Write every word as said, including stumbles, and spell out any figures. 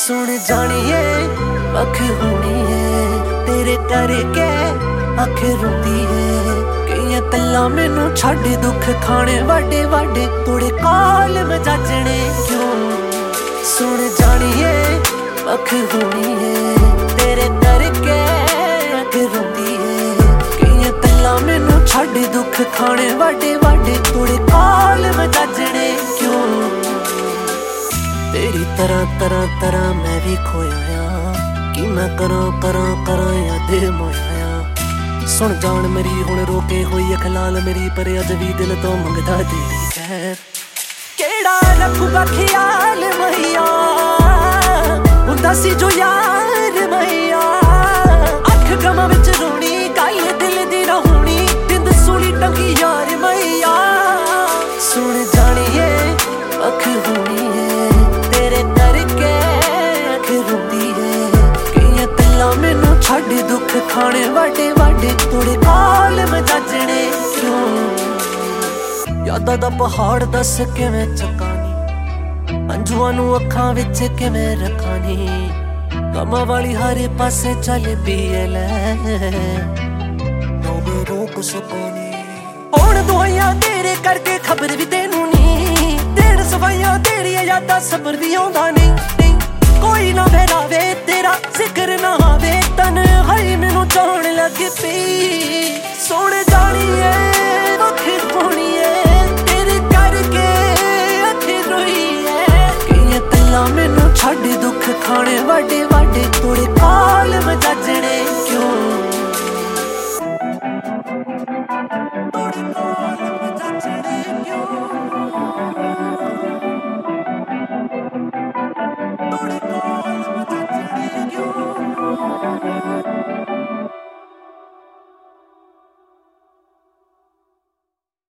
सुन जानिए अख होनी है तेरे करके अख रोंदी है कई तल्ला मैनू छड़ दुख खाने वाडे वाडे तोड़े काल मजाजने क्यों। सुन जानिए अख होनी है तेरे करके अख रोंदी है कई तल्ला मैनू छड़ दुख खाने वाडे वाडे तोड़े काल मजाजने क्यों। तेरी तरह तरह तरह मैं भी खोया कि मैं करा करा करा या दिल मोया। सुन जान मेरी हुण रोके होई अख लाल मेरी पर अज भी दिल तो मंगदा तेरी खैर केड़ा रखूगा ख्याल मैया हुंदा सी जो यार मैया। अख गमां विच रोनी गल दिल दी रहूनी बिंद सूली टंगी यार मैया। सुन जानिए अख होनी है तेरे करके अख रोंदी है कई तल्ला मैनू छड़ दुख खाने वाडे वाडे तोड़े काल मजाजने क्यों। यादां दा पहाड़ दस किवें चकानी अंजुआं नू अखां विच किवें रखानी गमां वाली हर पासे चल पी लै नोवे रोक सकोनी। हुण दुआइयां तेरे करके खबर भी तेनू नी तेरे सवाइयां तेरियां यादां सबर भी आउंदा नहीं नहीं कोई ना बहरावे तेरा जिक्र ना आवे तन हाई मैनू जान लग पी। सुन जानिए अख होनी है तेरे करके अख रोई है कई तल्ला मैनू छड़ दुख खाने वाडे वाडे तोड़े काल मजाजने क्यों। तोड़े काल मजाजने क्यों तोड़े काल मजाजने क्यों।